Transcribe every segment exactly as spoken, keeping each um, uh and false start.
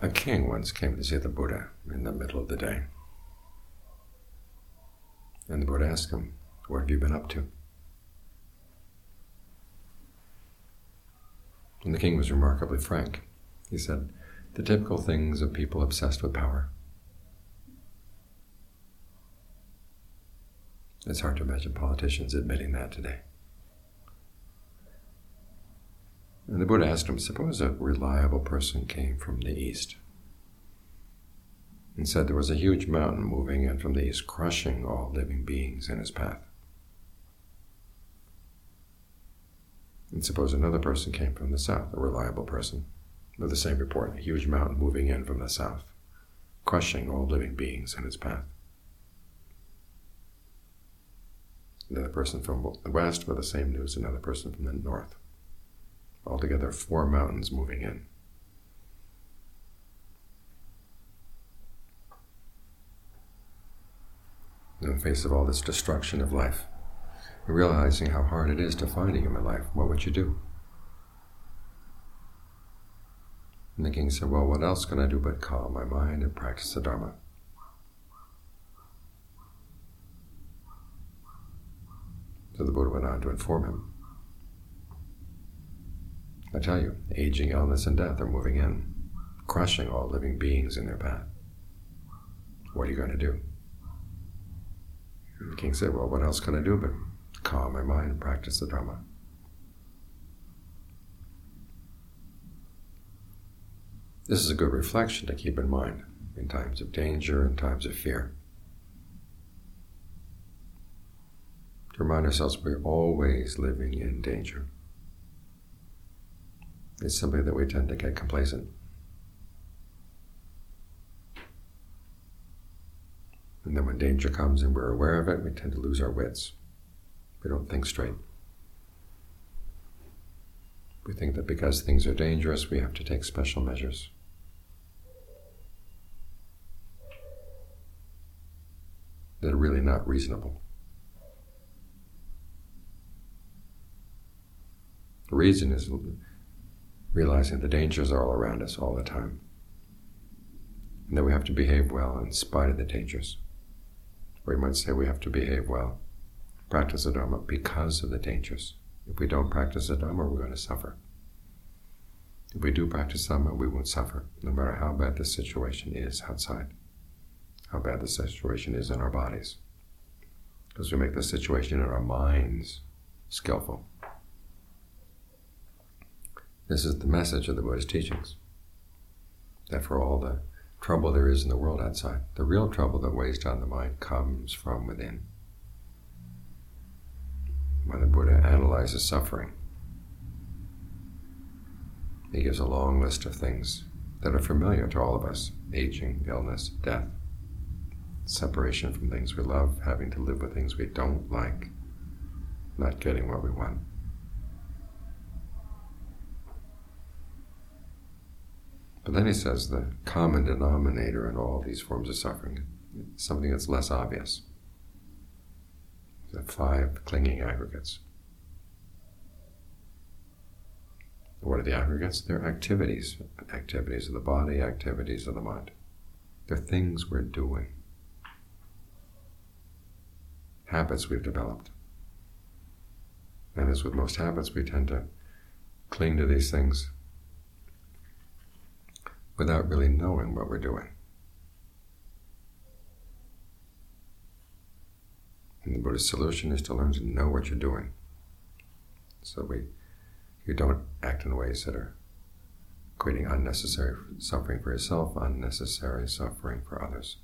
A king once came to see the Buddha in the middle of the day. And the Buddha asked him, "What have you been up to?" And the king was remarkably frank. He said, "The typical things of people obsessed with power." It's hard to imagine politicians admitting that today. And the Buddha asked him, suppose a reliable person came from the east and said there was a huge mountain moving in from the east, crushing all living beings in its path. And suppose another person came from the south, a reliable person, with the same report, a huge mountain moving in from the south, crushing all living beings in its path. Another person from the west with the same news, another person from the north. Altogether, four mountains moving in. In the face of all this destruction of life, realizing how hard it is to find a human life, what would you do? And the king said, well, what else can I do but calm my mind and practice the Dharma? So the Buddha went on to inform him, I tell you, aging, illness, and death are moving in, crushing all living beings in their path. What are you going to do? And the king said, well, what else can I do but calm my mind and practice the Dharma? This is a good reflection to keep in mind in times of danger and times of fear. To remind ourselves we're always living in danger. It's simply that we tend to get complacent. And then when danger comes and we're aware of it, we tend to lose our wits. We don't think straight. We think that because things are dangerous, we have to take special measures. That are really not reasonable. The reason is realizing the dangers are all around us all the time, and that we have to behave well in spite of the dangers. Or you might say we have to behave well, practice the Dharma because of the dangers. If we don't practice the Dharma, we're going to suffer. If we do practice Dharma, we won't suffer, no matter how bad the situation is outside, how bad the situation is in our bodies, because we make the situation in our minds skillful. This is the message of the Buddha's teachings, that for all the trouble there is in the world outside, the real trouble that weighs down the mind comes from within. When the Buddha analyzes suffering, he gives a long list of things that are familiar to all of us: aging, illness, death, separation from things we love, having to live with things we don't like, not getting what we want. But then he says the common denominator in all these forms of suffering is something that's less obvious. The five clinging aggregates. What are the aggregates? They're activities. Activities of the body, activities of the mind. They're things we're doing. Habits we've developed. And as with most habits, we tend to cling to these things without really knowing what we're doing. And the Buddha's solution is to learn to know what you're doing, so we you don't act in ways that are creating unnecessary suffering for yourself, unnecessary suffering for others.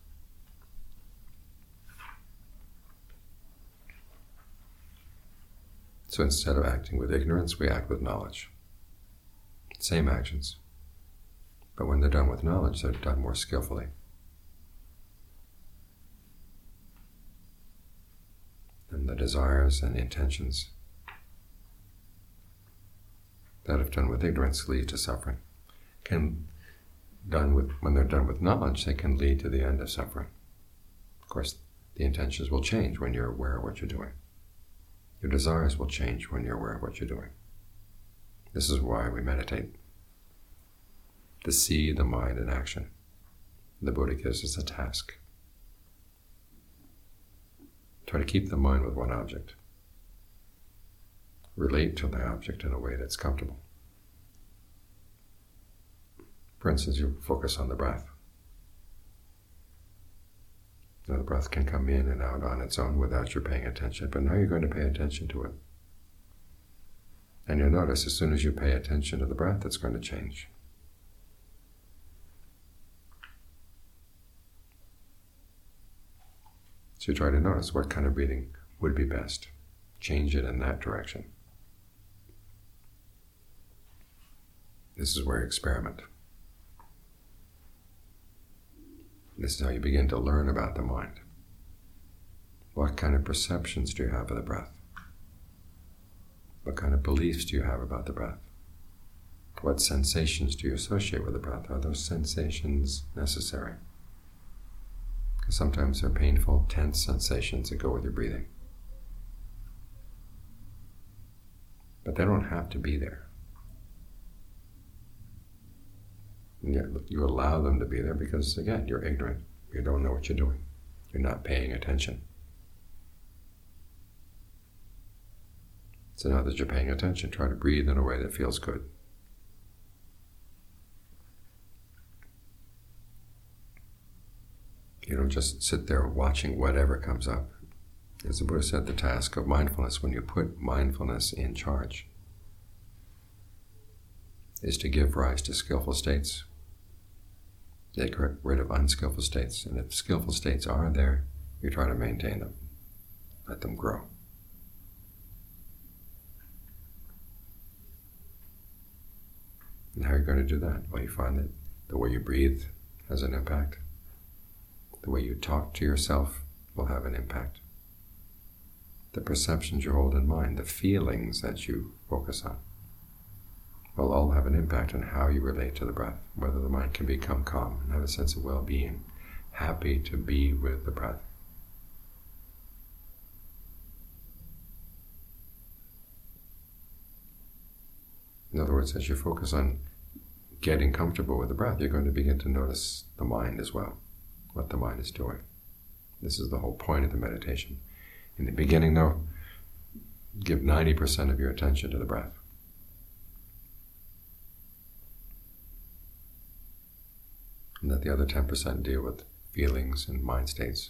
So instead of acting with ignorance, we act with knowledge. Same actions. But when they're done with knowledge, they're done more skillfully. And the desires and intentions that, if done with ignorance, lead to suffering. Can done with when they're done with knowledge, they can lead to the end of suffering. Of course, the intentions will change when you're aware of what you're doing. Your desires will change when you're aware of what you're doing. This is why we meditate. to see the mind in action. The Buddha gives us a task. Try to keep the mind with one object. Relate to the object in a way that's comfortable. For instance, you focus on the breath. Now the breath can come in and out on its own without your paying attention, but now you're going to pay attention to it. And you'll notice as soon as you pay attention to the breath, it's going to change. So you try to notice what kind of breathing would be best. Change it in that direction. This is where you experiment. This is how you begin to learn about the mind. What kind of perceptions do you have of the breath? What kind of beliefs do you have about the breath? What sensations do you associate with the breath? Are those sensations necessary? Because sometimes they're painful, tense sensations that go with your breathing. But they don't have to be there. And yet you allow them to be there because, again, you're ignorant. You don't know what you're doing. You're not paying attention. So now that you're paying attention, try to breathe in a way that feels good. You don't just sit there watching whatever comes up. As the Buddha said, the task of mindfulness, when you put mindfulness in charge, is to give rise to skillful states. Get rid of unskillful states. And if skillful states are there, you try to maintain them. Let them grow. And how are you going to do that? Well, you find that the way you breathe has an impact. The way you talk to yourself will have an impact. The perceptions you hold in mind, the feelings that you focus on, will all have an impact on how you relate to the breath, whether the mind can become calm and have a sense of well-being, happy to be with the breath. In other words, as you focus on getting comfortable with the breath, you're going to begin to notice the mind as well, what the mind is doing. This is the whole point of the meditation. In the beginning, though, give ninety percent of your attention to the breath. And let the other ten percent deal with feelings and mind states.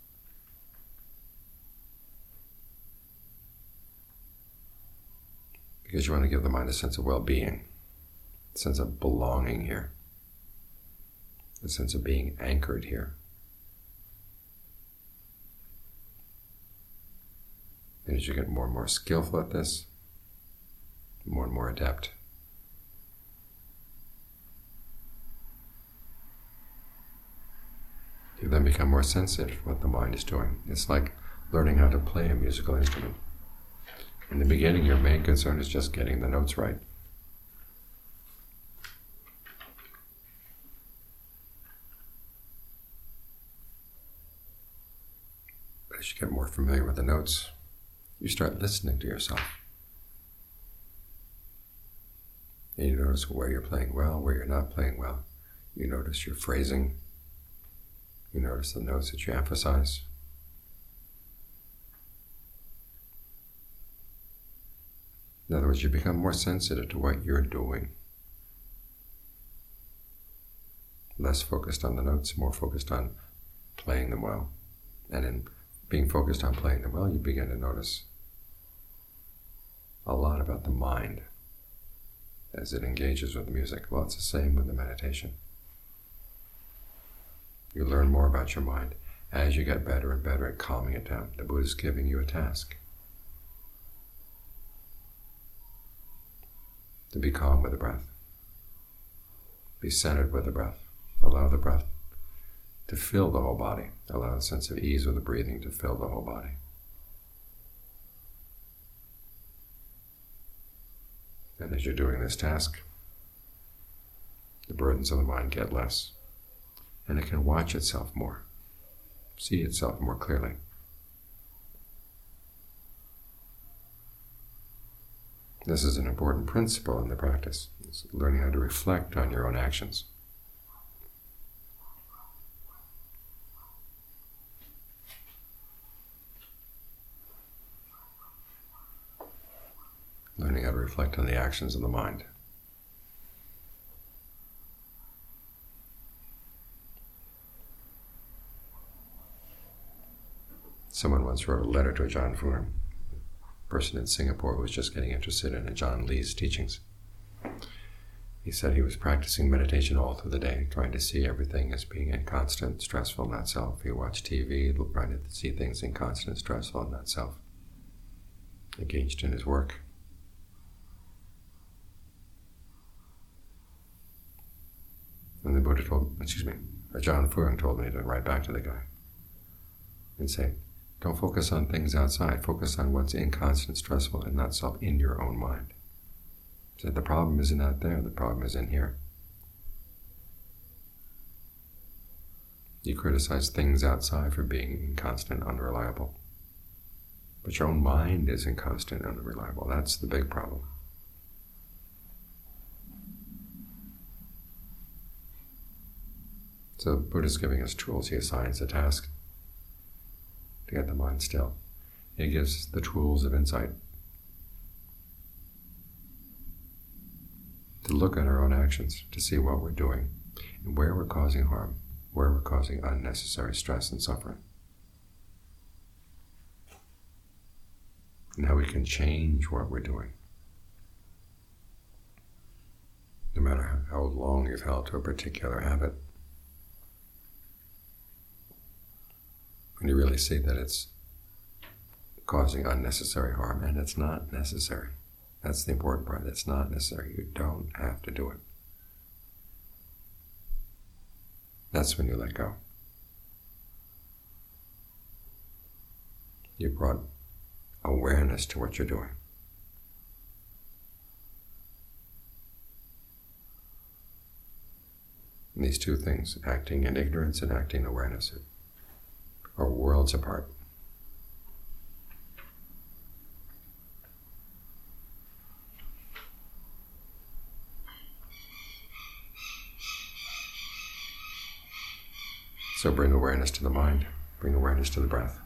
Because you want to give the mind a sense of well-being, a sense of belonging here, a sense of being anchored here. And as you get more and more skillful at this, more and more adept, you then become more sensitive to what the mind is doing. It's like learning how to play a musical instrument. In the beginning, your main concern is just getting the notes right. But as you get more familiar with the notes, you start listening to yourself. And you notice where you're playing well, where you're not playing well. You notice your phrasing. You notice the notes that you emphasize. In other words, you become more sensitive to what you're doing. Less focused on the notes, more focused on playing them well. And in being focused on playing them well, you begin to notice a lot about the mind as it engages with music. Well, it's the same with the meditation. You learn more about your mind as you get better and better at calming it down. The Buddha is giving you a task. To be calm with the breath. Be centered with the breath. Allow the breath to fill the whole body. Allow a sense of ease with the breathing to fill the whole body. And as you're doing this task, the burdens of the mind get less. And it can watch itself more, see itself more clearly. This is an important principle in the practice. It's learning how to reflect on your own actions. Learning how to reflect on the actions of the mind. Someone once wrote a letter to Ajahn Fuang, a person in Singapore who was just getting interested in Ajahn Lee's teachings. He said he was practicing meditation all through the day, trying to see everything as being inconstant, stressful, not self. He watched T V, trying to see things inconstant, stressful, not self. Engaged in his work. And the Buddha told, excuse me, Ajahn Fuang told me to write back to the guy and say, don't focus on things outside, focus on what's inconstant, stressful, and not self in your own mind. He said the problem isn't out there, the problem is in here. You criticize things outside for being inconstant, unreliable. But your own mind is inconstant, unreliable. That's the big problem. So the Buddha's giving us tools. He assigns a task to get the mind still. He gives the tools of insight to look at our own actions, to see what we're doing, and where we're causing harm, where we're causing unnecessary stress and suffering, and how we can change what we're doing. No matter how long you've held to a particular habit, when you really see that it's causing unnecessary harm, and it's not necessary. That's the important part. It's not necessary. You don't have to do it. That's when you let go. You brought awareness to what you're doing. And these two things, acting in ignorance and acting in awareness, are worlds apart. So bring awareness to the mind, bring awareness to the breath.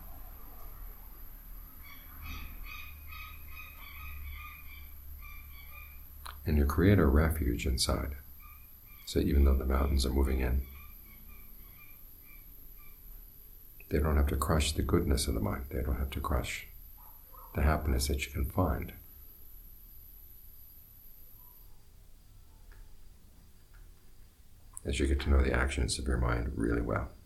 And you create a refuge inside. So even though the mountains are moving in, they don't have to crush the goodness of the mind. They don't have to crush the happiness that you can find. As you get to know the actions of your mind really well.